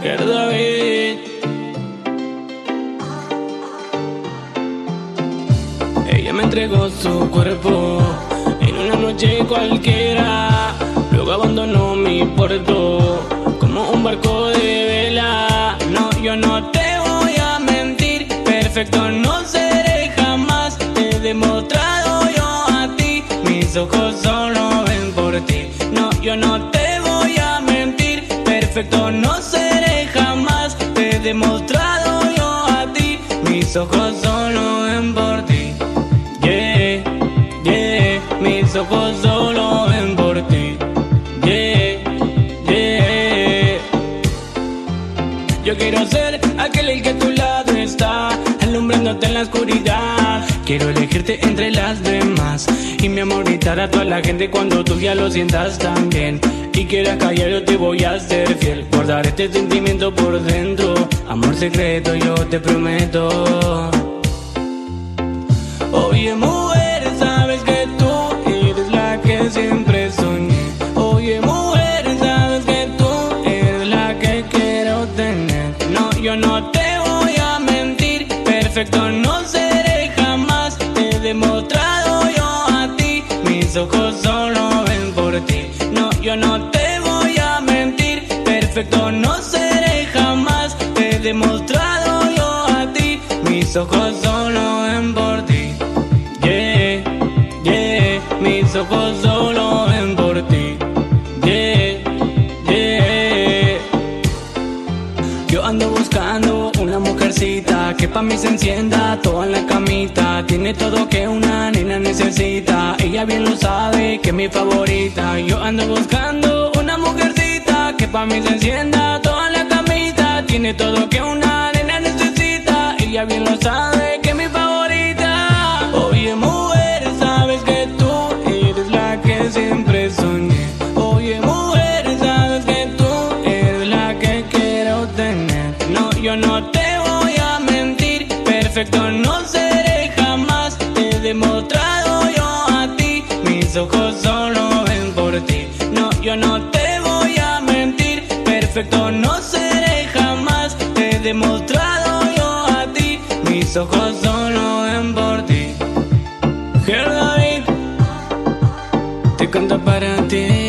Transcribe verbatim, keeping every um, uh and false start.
David. Ella me entregó su cuerpo en una noche cualquiera, luego abandonó mi puerto como un barco de vela. No, yo no te voy a mentir, perfecto no seré jamás. Te he demostrado yo a ti, mis ojos solo ven por ti. No, yo no te voy a mentir, perfecto no seré jamás. Te he demostrado yo a ti, mis ojos solo ven por ti. Yeah, yeah, mis ojos solo ven por ti. Yeah, yeah. Yo quiero ser aquel el que a tu lado está, alumbrándote en la oscuridad. Quiero elegirte entre las demás y mi amor gritar a toda la gente cuando tú ya lo sientas también. Y quieras callar, yo te voy a ser fiel, guardar este sentimiento por dentro. Amor secreto, yo te prometo. Oye mujer, sabes que tú eres la que siempre soñé. Oye mujer, sabes que tú eres la que quiero tener. No, yo no te voy a mentir, perfecto no seré jamás. Te he demostrado yo a ti, mis ojos solo ven por ti. No, yo no te voy a mentir, perfecto no seré jamás. Te he demostrado yo a ti, mis ojos solo ven por ti. Yeah, yeah, mis ojos solo ven por ti. Yeah, yeah. Yo ando buscando una mujercita que pa' mí se encienda toda en la camita. Tiene todo que una nena necesita, ella bien lo sabe que es mi favorita. Yo ando buscando una mujercita que pa' mí se encienda toda en la camita. Tiene todo que una nena necesita, ella bien lo sabe que es mi favorita. Oye mujer, sabes que tú eres la que siempre soñé. Oye mujer, sabes que tú eres la que quiero tener. No, yo no te voy a mentir, perfecto no seré jamás. Te he demostrado yo a ti, mis ojos solo ven por ti. No, yo no te voy a mentir, perfecto no seré jamás. Te he demostrado yo a ti, mis ojos solo ven por ti. David, te canto para ti.